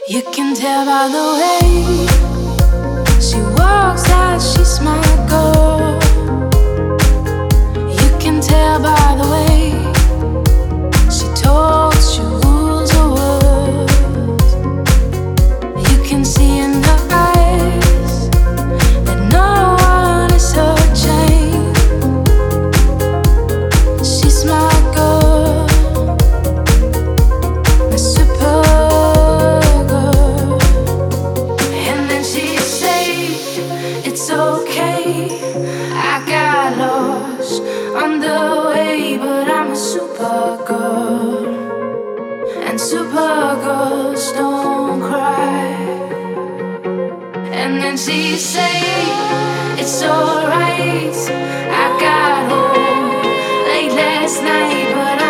You can tell by the way she walks that she's my girl. You can tell by the way she talks, she rules the world. You can see in her eyes that no one is her chain. She's my girl, my super girl. And then she say it's okay, I got lost on the way, but I'm a super girl, and super girls don't cry. And then she say it's alright, I got home late last night, but